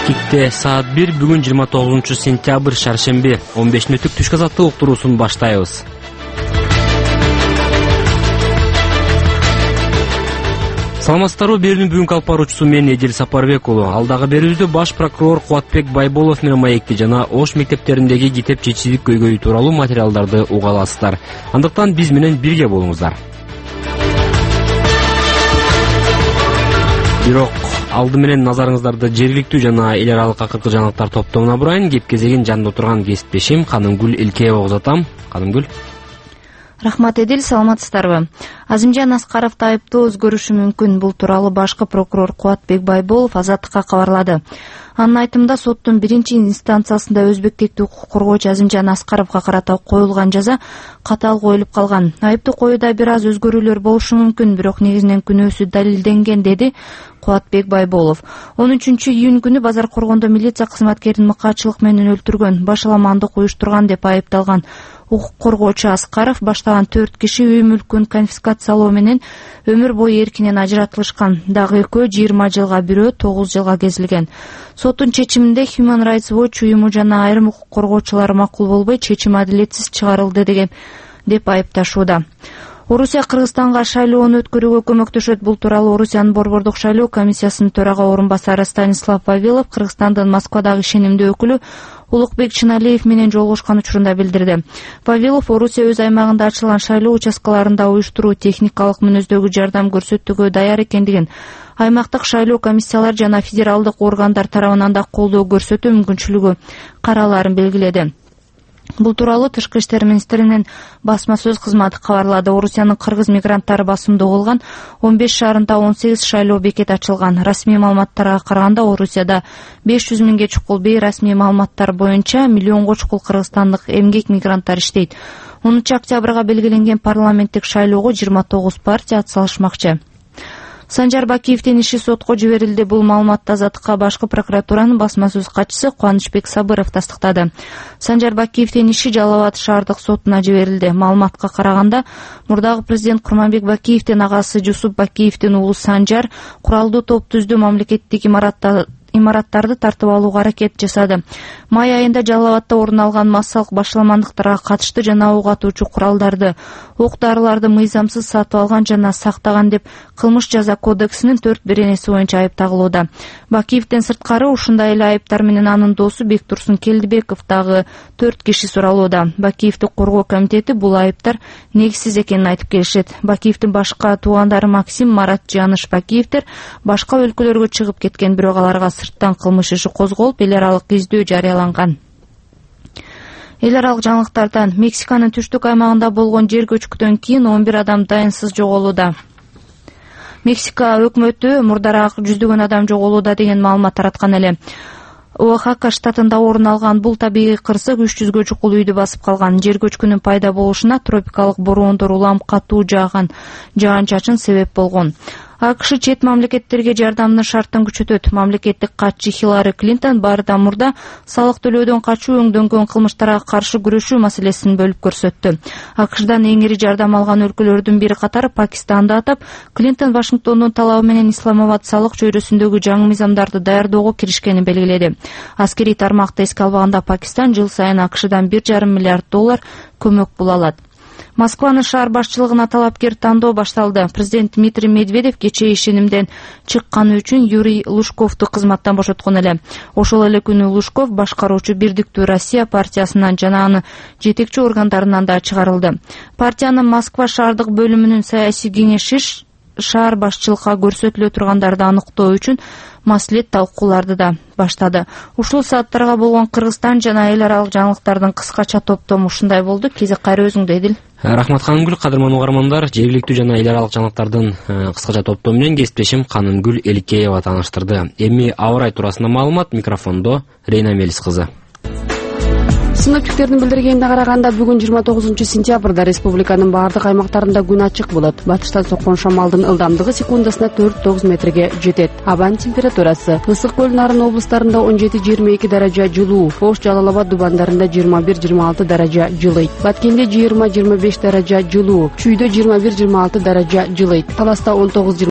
Кикте саат 1 бүгүн 29-сентябрь шаршемби 15 мүнөттүк түшкү азаттык уктуруусун баштайбыз. Саламатсыздарбы, берүүнүн бүгүнкү алып баруучусу мен Эдил Сапарбек уулу. Алдагы берүүбүздө баш прокурор Кубатбек Байболов менен маекти жана Ош мектептериндеги китеп жетишсиздик көйгөйү тууралуу материалдарды уга аласыздар. Андыктан биз менен бирге болуңуздар. Бирок алды менен назарыңыздарды жергиликтүү жана эл аралык акыркы жаңылыктар топтомуна бурайын. Кеп кезегин жанында отурган кесиптешим Канымгүл Элкеева узатам. Канымгүл. Рахмат Эдил, саламатсыздарбы? Азимжан Аскаровду айыптоо өзгөрүшү мүмкүн. Бул тууралуу башкы прокурор Кубатбек Байболов Азаттыкка кабарлады. Анын айтымында соттун биринчи инстанциясында өзбектеги укук коргоочу Азимжан Аскаровго карата коюлган жаза катаал коюлуп калган. Айыпты коюуда бир аз өзгөрүүлөр болушу мүмкүн, бирок негизинен күнөөсү далилденген, деди Кубатбек Байболов. 13-июнь күнү Базар Коргондо милиция кызматкерин мыкаачылык менен өлтүргөн, башаламандык уюштурган деп айыпталган укук коргоочу Аскаров баштаган 4 киши үй мүлкүн конфискациялоо менен өмүр бою эркинен ажыратылышкан. Дагы экөө 20 жылга, бирөө 9 жылга кезилген. Соттун чечиминде Human Rights Watch уюму жана айрым укук коргоочулар макул болбой, чечим адилетсиз чыгарылды деп айыпташууда. Орусия Кыргызстанга шайлоону өткөрүүгө көмөктөшөт. Бул тууралуу Орусиянын борбордук шайлоо комиссиясынын төрага орун басары Станислав Вавилов Кыргызстандын Москвадагы ишенимдүү өкүлү Улукбек Чыналиев менен жолугушкан учурунда билдирди. Вавилов Орусия өз аймагында ачылган шайлоо участкаларында уюштуруу, техникалык мүнөздөгү жардам көрсөтүүгө даяр экендигин, аймактык шайлоо комиссиялар жана федералдык органдар тарабынан да колдоо көрсөтүү мүмкүнчүлүгү караларын белгиледи. Бул тууралуу Тышкы иштер министринин басма сөз кызматы кабарлады. Орусиянын кыргыз мигранттары басымдуу болгон 15 шаарында 18 шайлоо бекети ачылган. Расмий маалыматтарга караганда Орусияда 500 миңге чукул, бейрасмий маалыматтар боюнча миллионго чукул кыргызстандык эмгек мигранттар иштейт. 10 октябрга белгиленген парламенттик шайлоого 29 партия атсалышмакчы. Санжар Бакиевдин иши сотко жиберилди. Бул маалыматты Азаттыкка башкы прокуратуранын басма сөз катчысы Кубанычбек Сабыров тастыктады. Санжар Бакиевдин иши Жалал Абад шаардык сотуна жиберилди. Маалыматка караганда, мурдагы президент Курманбек Бакиевдин агасы Жусуп Бакиевдин уулу Санжар куралдуу топ түздү, мамлекеттик имараттарды тартып алууга аракет жасады. Май айында Жалал Абадда орун алган массалык башаламандыктарга катышты жана ок атуучу куралдарды, ок-дарыларды мыйзамсыз сатып алган жана сактаган деп кылмыш жаза кодексинин 4-беренеси боюнча айып тагылууда. Бакиевден сырткары ушундай эле айыптар менен анын досу Бектурсун Келдибеков дагы 4 киши суралууда. Бакиевди коргоо комитети бул айыптар негизсиз экенин айтып келишет. Бакиевдин башка туугандары Максим, Марат, Жаныш Бакиевдер башка өлкөлөргө чыгып кеткен, бирок аларга сырттан кылмыш иши козголуп, эл аралык издөө жарыяланган. Эл аралык жаңылыктардан Мексиканын түштүк аймагында болгон жер көчкүдөн кийин 11 адам дайынсыз жоголууда. Мексика өкмөтү мурдараак жүздөгөн адам жоголууда деген маалымат тараткан эле. Оахака штатында орун алган бул табигый кырсык 300гө чукул үйдү басып калган. Жер көчкүнүн пайда болушуна тропикалык бороондор улам катуу жааган жаан-чачын себеп болгон. АКШ чет мамлекеттерге жардамын шарттан күчөтөт. Мамлекеттик катчы Хиллари Клинтон баардан мурда салык төлөөдөн качуу, өңдөнгөн кылмыштарга каршы күрөшүү маселесин бөлүп көрсөттү. АКШдан эң ири жардам алган өлкөлөрдүн бири катары Пакистанды атап, Клинтон Вашингтондун талабы менен Исламабад салык чөйрөсүндөгү жаңы мыйзамдарды даярдоого киришкенин белгиледи. Аскерий тармакты эске албаганда Пакистан жыл сайын АКШдан $1,5 миллиард көмөк бул алат. Москванын шаар башчылыгына талапкер тандоо башталды. Президент Дмитрий Медведев кечээ ишенимден чыкканы үчүн Юрий Лужковду кызматтан бошоткон эле. Ошол эле күнү Лужков башкаруучу Бирдиктүү Россия партиясынан жана анын жетекчи органдарынан да чыгарылды. Партиянын Москва шаардык бөлүмүнүн саясий кеңеши шаар башчылыкка көрсөтүлө тургандарды аныктоо үчүн маслихат талкууларды да баштады. Ушул сааттарга болгон Кыргызстан жана эл аралык жаңылыктардын кыскача топтому ушундай болду. Кезек кайра өзүңдө, Эдил. Рахмат Канымгүл, кадырман угармандар. Жергиликтүү жана эл аралык жаңылыктардын кыскача топтому менен кесиптешим Канымгүл Элкеева тааныштырды. Эми аба ырайы туурасында маалымат, микрофондо Рейна Мелис кызы. Синоптиктердин билдиргенине караганда бүгүн 29-сентябрда республиканын баардык аймактарында күн ачык болот. Батыштан соккон шамалдын ылдамдыгы секундасына 4-9 метрге жетет. Абанын температурасы: Ысык көл Нарын облустарында 17-22 даража жылуу, Ош, Жалал Абад дубандарында 21-26 даража жылыйт. Баткенде 20-25 даража жылуу, Чүйдө 21-26 даража жылыйт. Таласта 19